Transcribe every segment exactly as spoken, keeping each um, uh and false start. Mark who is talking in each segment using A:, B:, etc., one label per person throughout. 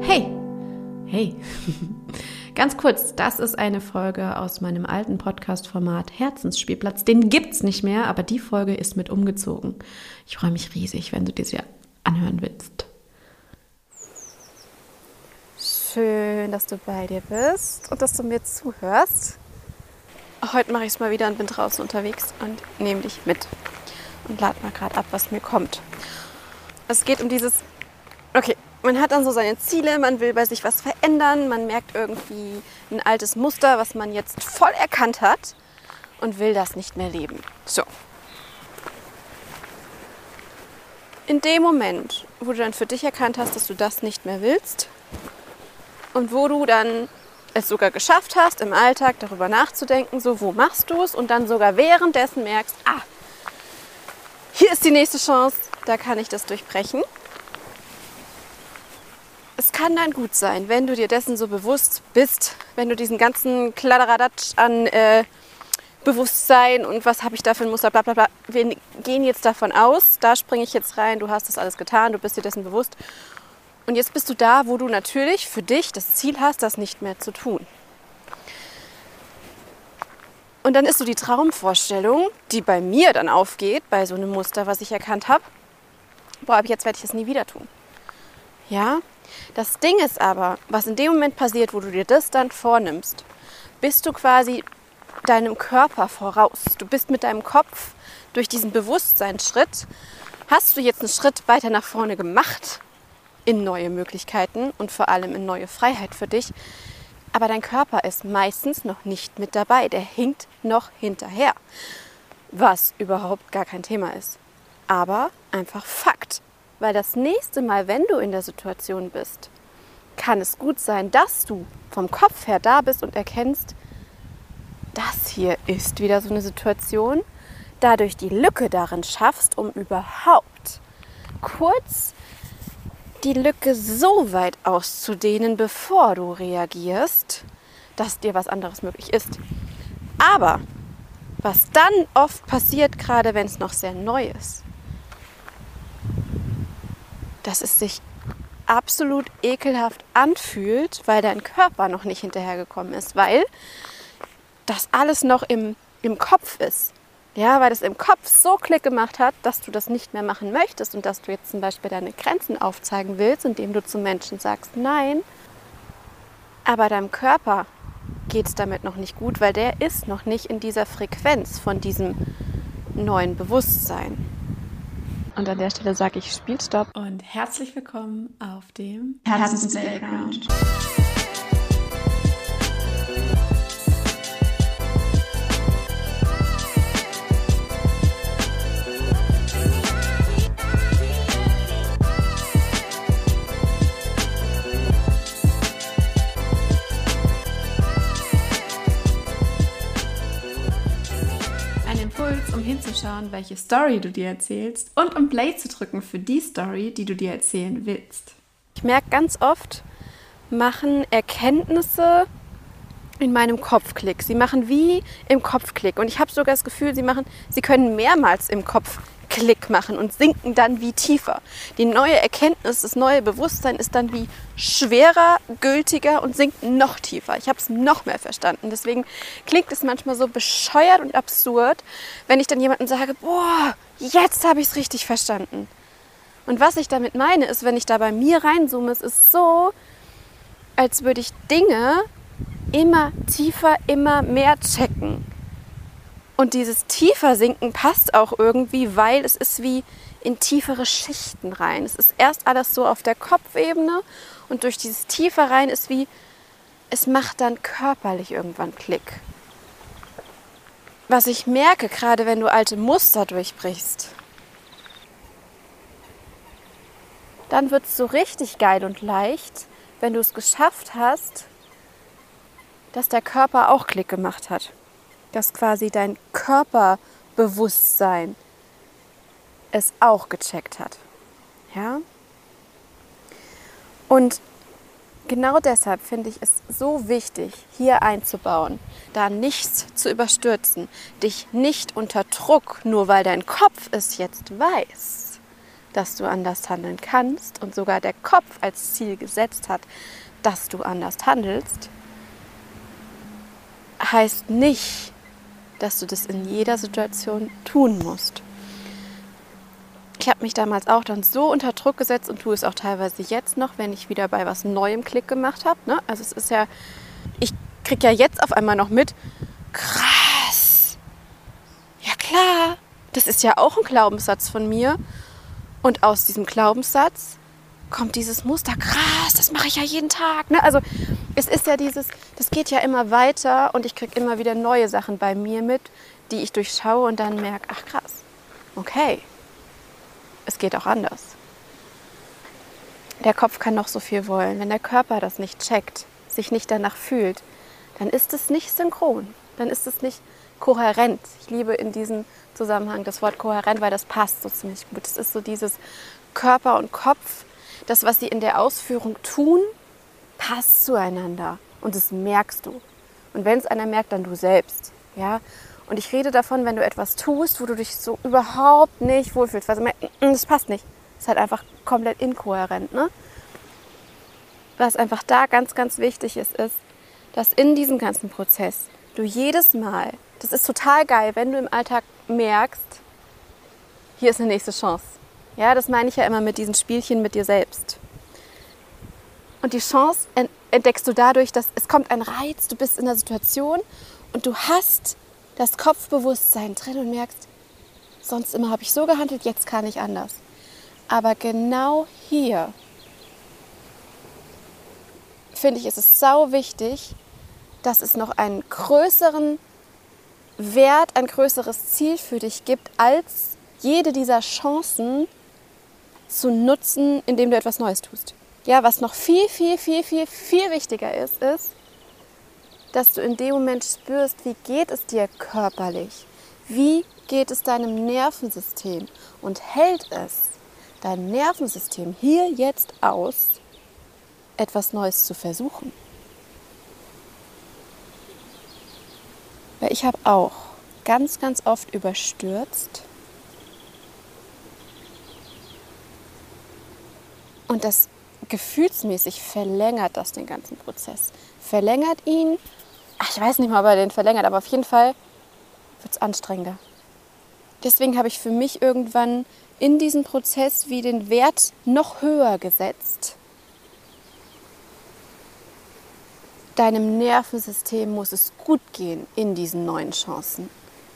A: Hey, hey, ganz kurz, das ist eine Folge aus meinem alten Podcast-Format Herzensspielplatz. Den gibt's nicht mehr, aber die Folge ist mit umgezogen. Ich freue mich riesig, wenn du dir sie anhören willst.
B: Schön, dass du bei dir bist und dass du mir zuhörst. Heute mache ich es mal wieder und bin draußen unterwegs und nehme dich mit und lade mal gerade ab, was mir kommt. Es geht um dieses, okay, man hat dann so seine Ziele, man will bei sich was verändern, man merkt irgendwie ein altes Muster, was man jetzt voll erkannt hat und will das nicht mehr leben. So. In dem Moment, wo du dann für dich erkannt hast, dass du das nicht mehr willst und wo du dann es sogar geschafft hast, im Alltag darüber nachzudenken, so wo machst du es und dann sogar währenddessen merkst, ah, hier ist die nächste Chance, da kann ich das durchbrechen. Es kann dann gut sein, wenn du dir dessen so bewusst bist, wenn du diesen ganzen Kladderadatsch an äh, Bewusstsein und was habe ich da für ein Muster, bla bla bla. Wir gehen jetzt davon aus, da springe ich jetzt rein, du hast das alles getan, du bist dir dessen bewusst. Und jetzt bist du da, wo du natürlich für dich das Ziel hast, das nicht mehr zu tun. Und dann ist so die Traumvorstellung, die bei mir dann aufgeht, bei so einem Muster, was ich erkannt habe, boah, ab jetzt werde ich das nie wieder tun. Ja? Das Ding ist aber, was in dem Moment passiert, wo du dir das dann vornimmst, bist du quasi deinem Körper voraus. Du bist mit deinem Kopf durch diesen Bewusstseinsschritt, hast du jetzt einen Schritt weiter nach vorne gemacht in neue Möglichkeiten und vor allem in neue Freiheit für dich. Aber dein Körper ist meistens noch nicht mit dabei. Der hinkt noch hinterher, was überhaupt gar kein Thema ist. Aber einfach Fakt. Weil das nächste Mal, wenn du in der Situation bist, kann es gut sein, dass du vom Kopf her da bist und erkennst, das hier ist wieder so eine Situation, dadurch die Lücke darin schaffst, um überhaupt kurz die Lücke so weit auszudehnen, bevor du reagierst, dass dir was anderes möglich ist. Aber was dann oft passiert, gerade wenn es noch sehr neu ist, dass es sich absolut ekelhaft anfühlt, weil dein Körper noch nicht hinterhergekommen ist, weil das alles noch im, im Kopf ist. Ja, weil das im Kopf so Klick gemacht hat, dass du das nicht mehr machen möchtest und dass du jetzt zum Beispiel deine Grenzen aufzeigen willst, indem du zu Menschen sagst, nein, aber deinem Körper geht es damit noch nicht gut, weil der ist noch nicht in dieser Frequenz von diesem neuen Bewusstsein. Und an der Stelle sage ich Spielstopp.
A: Und herzlich willkommen auf dem
C: Herzensplayground.
A: Um hinzuschauen, welche Story du dir erzählst und um Play zu drücken für die Story, die du dir erzählen willst.
B: Ich merke ganz oft, machen Erkenntnisse in meinem Kopf Klick. Sie machen wie im Kopf Klick. Und ich habe sogar das Gefühl, sie machen, sie können mehrmals im Kopf Klick machen und sinken dann wie tiefer. Die neue Erkenntnis, das neue Bewusstsein ist dann wie schwerer, gültiger und sinkt noch tiefer. Ich habe es noch mehr verstanden. Deswegen klingt es manchmal so bescheuert und absurd, wenn ich dann jemandem sage, boah, jetzt habe ich es richtig verstanden. Und was ich damit meine, ist, wenn ich da bei mir reinzoome, es ist so, als würde ich Dinge immer tiefer, immer mehr checken. Und dieses tiefer sinken passt auch irgendwie, weil es ist wie in tiefere Schichten rein. Es ist erst alles so auf der Kopfebene und durch dieses tiefer rein ist wie, es macht dann körperlich irgendwann Klick. Was ich merke, gerade wenn du alte Muster durchbrichst, dann wird es so richtig geil und leicht, wenn du es geschafft hast, dass der Körper auch Klick gemacht hat. Dass quasi dein Körperbewusstsein es auch gecheckt hat. Ja? Und genau deshalb finde ich es so wichtig, hier einzubauen, da nichts zu überstürzen, dich nicht unter Druck, nur weil dein Kopf es jetzt weiß, dass du anders handeln kannst und sogar der Kopf als Ziel gesetzt hat, dass du anders handelst, heißt nicht, dass du das in jeder Situation tun musst. Ich habe mich damals auch dann so unter Druck gesetzt und tue es auch teilweise jetzt noch, wenn ich wieder bei was Neuem Klick gemacht habe. Ne? Also es ist ja, ich kriege ja jetzt auf einmal noch mit, krass, ja klar, das ist ja auch ein Glaubenssatz von mir. Und aus diesem Glaubenssatz kommt dieses Muster, krass, das mache ich ja jeden Tag. Ne? Also es ist ja dieses, das geht ja immer weiter und ich kriege immer wieder neue Sachen bei mir mit, die ich durchschaue und dann merke, ach krass, okay, es geht auch anders. Der Kopf kann noch so viel wollen. Wenn der Körper das nicht checkt, sich nicht danach fühlt, dann ist es nicht synchron, dann ist es nicht kohärent. Ich liebe in diesem Zusammenhang das Wort kohärent, weil das passt so ziemlich gut. Es ist so dieses Körper und Kopf, das, was sie in der Ausführung tun, passt zueinander und das merkst du. Und wenn es einer merkt, dann du selbst. Ja? Und ich rede davon, wenn du etwas tust, wo du dich so überhaupt nicht wohlfühlst, weil du merkst, das passt nicht. Das ist halt einfach komplett inkohärent. Ne? Was einfach da ganz, ganz wichtig ist, ist, dass in diesem ganzen Prozess du jedes Mal, das ist total geil, wenn du im Alltag merkst, hier ist eine nächste Chance. Ja, das meine ich ja immer mit diesen Spielchen mit dir selbst. Und die Chance entdeckst du dadurch, dass es kommt ein Reiz, du bist in der Situation und du hast das Kopfbewusstsein drin und merkst, sonst immer habe ich so gehandelt, jetzt kann ich anders. Aber genau hier, finde ich, ist es sau wichtig, dass es noch einen größeren Wert, ein größeres Ziel für dich gibt, als jede dieser Chancen zu nutzen, indem du etwas Neues tust. Ja, was noch viel, viel, viel, viel, viel wichtiger ist, ist, dass du in dem Moment spürst, wie geht es dir körperlich? Wie geht es deinem Nervensystem? Und hält es dein Nervensystem hier jetzt aus, etwas Neues zu versuchen? Weil ich habe auch ganz, ganz oft überstürzt. Und das gefühlsmäßig verlängert das den ganzen Prozess. Verlängert ihn, ach, ich weiß nicht mal, ob er den verlängert, aber auf jeden Fall wird es anstrengender. Deswegen habe ich für mich irgendwann in diesem Prozess wie den Wert noch höher gesetzt. Deinem Nervensystem muss es gut gehen in diesen neuen Chancen.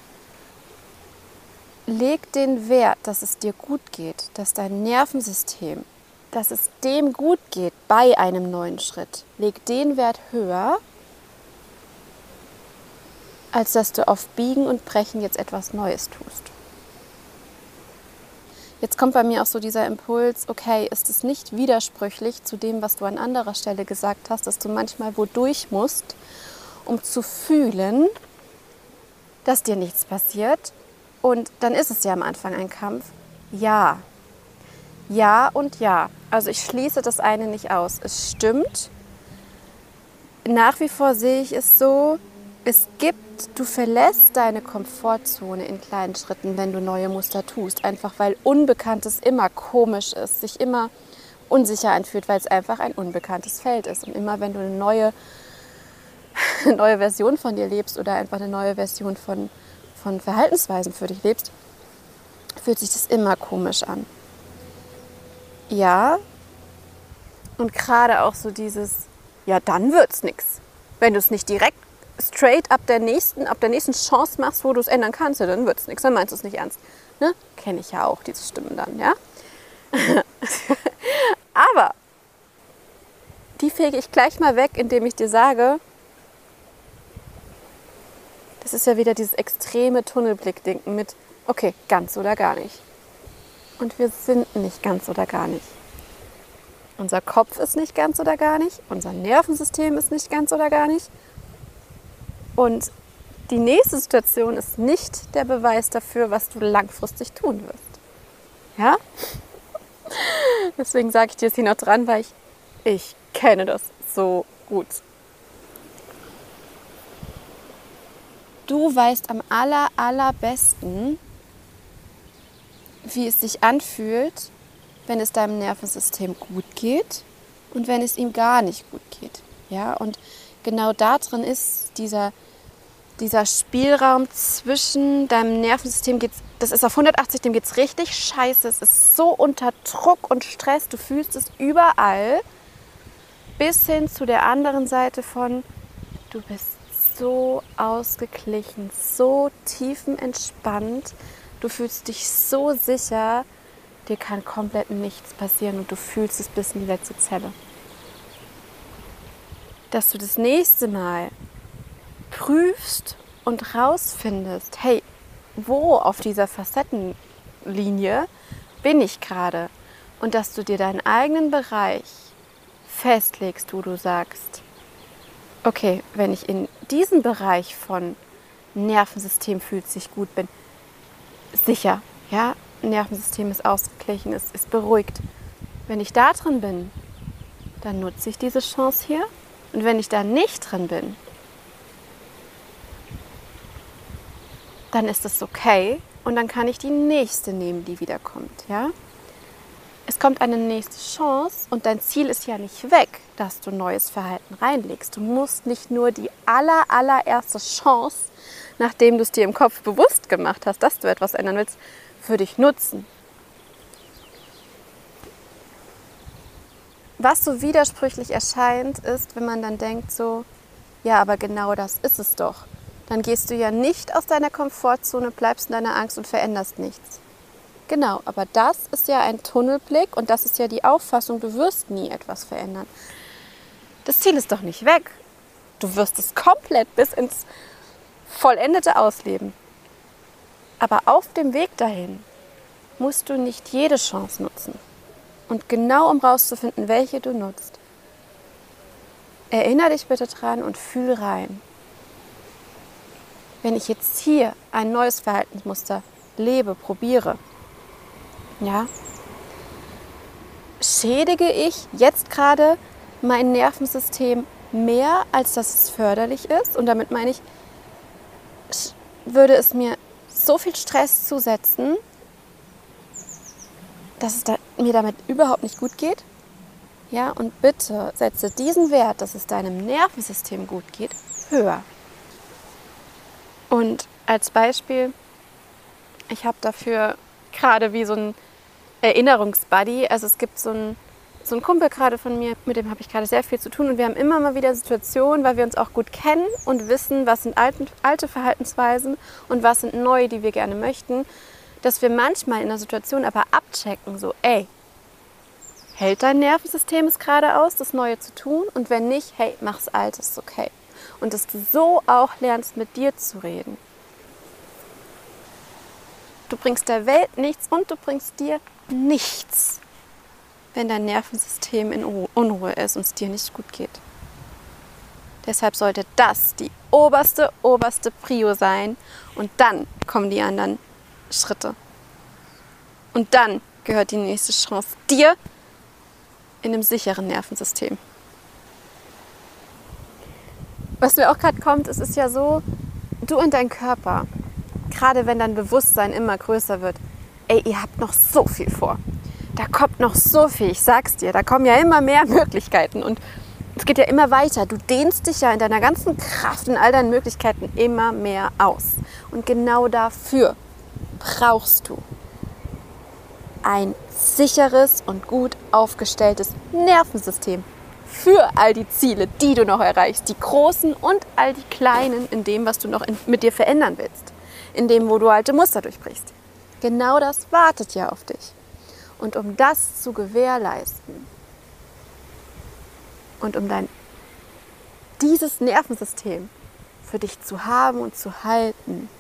B: Leg den Wert, dass es dir gut geht, dass dein Nervensystem, dass es dem gut geht bei einem neuen Schritt. Leg den Wert höher, als dass du auf Biegen und Brechen jetzt etwas Neues tust. Jetzt kommt bei mir auch so dieser Impuls, okay, ist es nicht widersprüchlich zu dem, was du an anderer Stelle gesagt hast, dass du manchmal wodurch musst, um zu fühlen, dass dir nichts passiert. Und dann ist es ja am Anfang ein Kampf. Ja, ja und ja. Also ich schließe das eine nicht aus. Es stimmt. Nach wie vor sehe ich es so, es gibt, du verlässt deine Komfortzone in kleinen Schritten, wenn du neue Muster tust. Einfach weil Unbekanntes immer komisch ist, sich immer unsicher anfühlt, weil es einfach ein unbekanntes Feld ist. Und immer wenn du eine neue, eine neue Version von dir lebst oder einfach eine neue Version von, von Verhaltensweisen für dich lebst, fühlt sich das immer komisch an. Ja, und gerade auch so dieses, ja, dann wird's nix. Wenn du es nicht direkt straight ab der nächsten, ab der nächsten Chance machst, wo du es ändern kannst, ja, dann wird's nichts, dann meinst du es nicht ernst. Ne? Kenne ich ja auch, diese Stimmen dann, ja. Aber die fege ich gleich mal weg, indem ich dir sage, das ist ja wieder dieses extreme Tunnelblickdenken mit, okay, ganz oder gar nicht. Und wir sind nicht ganz oder gar nicht. Unser Kopf ist nicht ganz oder gar nicht, unser Nervensystem ist nicht ganz oder gar nicht. Und die nächste Situation ist nicht der Beweis dafür, was du langfristig tun wirst. Ja? Deswegen sage ich dir jetzt hier noch dran, weil ich, ich kenne das so gut. Du weißt am aller, allerbesten, wie es sich anfühlt, wenn es deinem Nervensystem gut geht und wenn es ihm gar nicht gut geht. Ja, und genau da drin ist dieser, dieser Spielraum zwischen deinem Nervensystem, geht's, das ist auf hundertachtzig, dem geht es richtig scheiße, es ist so unter Druck und Stress, du fühlst es überall, bis hin zu der anderen Seite von, du bist so ausgeglichen, so tiefenentspannt, du fühlst dich so sicher, dir kann komplett nichts passieren und du fühlst es bis in die letzte Zelle. Dass du das nächste Mal prüfst und rausfindest, hey, wo auf dieser Facettenlinie bin ich gerade? Und dass du dir deinen eigenen Bereich festlegst, wo du sagst, okay, wenn ich in diesem Bereich von Nervensystem fühlt sich gut bin, sicher, ja, Nervensystem ist ausgeglichen, ist, ist beruhigt. Wenn ich da drin bin, dann nutze ich diese Chance hier. Und wenn ich da nicht drin bin, dann ist das okay und dann kann ich die nächste nehmen, die wiederkommt, ja? Es kommt eine nächste Chance und dein Ziel ist ja nicht weg, dass du neues Verhalten reinlegst. Du musst nicht nur die aller, allererste Chance, nachdem du es dir im Kopf bewusst gemacht hast, dass du etwas ändern willst, für dich nutzen. Was so widersprüchlich erscheint, ist, wenn man dann denkt so, ja, aber genau das ist es doch. Dann gehst du ja nicht aus deiner Komfortzone, bleibst in deiner Angst und veränderst nichts. Genau, aber das ist ja ein Tunnelblick und das ist ja die Auffassung, du wirst nie etwas verändern. Das Ziel ist doch nicht weg. Du wirst es komplett bis ins vollendete Ausleben. Aber auf dem Weg dahin musst du nicht jede Chance nutzen. Und genau um rauszufinden, welche du nutzt, erinnere dich bitte dran und fühl rein. Wenn ich jetzt hier ein neues Verhaltensmuster lebe, probiere, ja, schädige ich jetzt gerade mein Nervensystem mehr, als dass es förderlich ist? Und damit meine ich, würde es mir so viel Stress zusetzen, dass es da, mir damit überhaupt nicht gut geht? Ja, und bitte setze diesen Wert, dass es deinem Nervensystem gut geht, höher. Und als Beispiel, ich habe dafür gerade wie so ein Erinnerungsbuddy, also es gibt so einen, so einen Kumpel gerade von mir, mit dem habe ich gerade sehr viel zu tun und wir haben immer mal wieder Situationen, weil wir uns auch gut kennen und wissen, was sind alte, alte Verhaltensweisen und was sind neue, die wir gerne möchten, dass wir manchmal in einer Situation aber abchecken, so ey, hält dein Nervensystem es gerade aus, das Neue zu tun? Und wenn nicht, hey, mach's Altes, ist okay. Und dass du so auch lernst, mit dir zu reden. Du bringst der Welt nichts und du bringst dir nichts, wenn dein Nervensystem in Unruhe ist und es dir nicht gut geht. Deshalb sollte das die oberste, oberste Prio sein und dann kommen die anderen Schritte. Und dann gehört die nächste Chance dir in einem sicheren Nervensystem. Was mir auch gerade kommt, es ist ja so, du und dein Körper, gerade wenn dein Bewusstsein immer größer wird, ey, ihr habt noch so viel vor. Da kommt noch so viel, ich sag's dir, da kommen ja immer mehr Möglichkeiten und es geht ja immer weiter. Du dehnst dich ja in deiner ganzen Kraft und all deinen Möglichkeiten immer mehr aus. Und genau dafür brauchst du ein sicheres und gut aufgestelltes Nervensystem für all die Ziele, die du noch erreichst, die großen und all die kleinen in dem, was du noch in, mit dir verändern willst, in dem, wo du alte Muster durchbrichst. Genau das wartet ja auf dich. Und um das zu gewährleisten und um dein, dieses Nervensystem für dich zu haben und zu halten,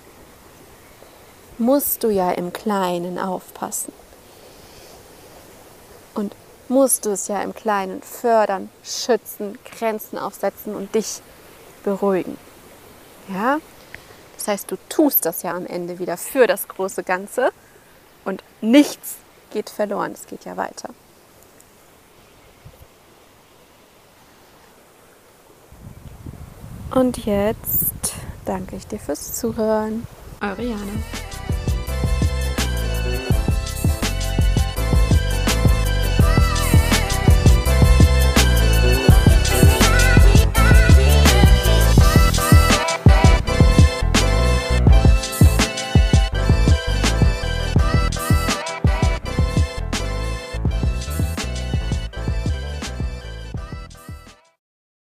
B: musst du ja im Kleinen aufpassen. Und musst du es ja im Kleinen fördern, schützen, Grenzen aufsetzen und dich beruhigen. Ja? Das heißt, du tust das ja am Ende wieder für das große Ganze und nichts geht verloren, es geht ja weiter. Und jetzt danke ich dir fürs Zuhören.
A: Eure Jana.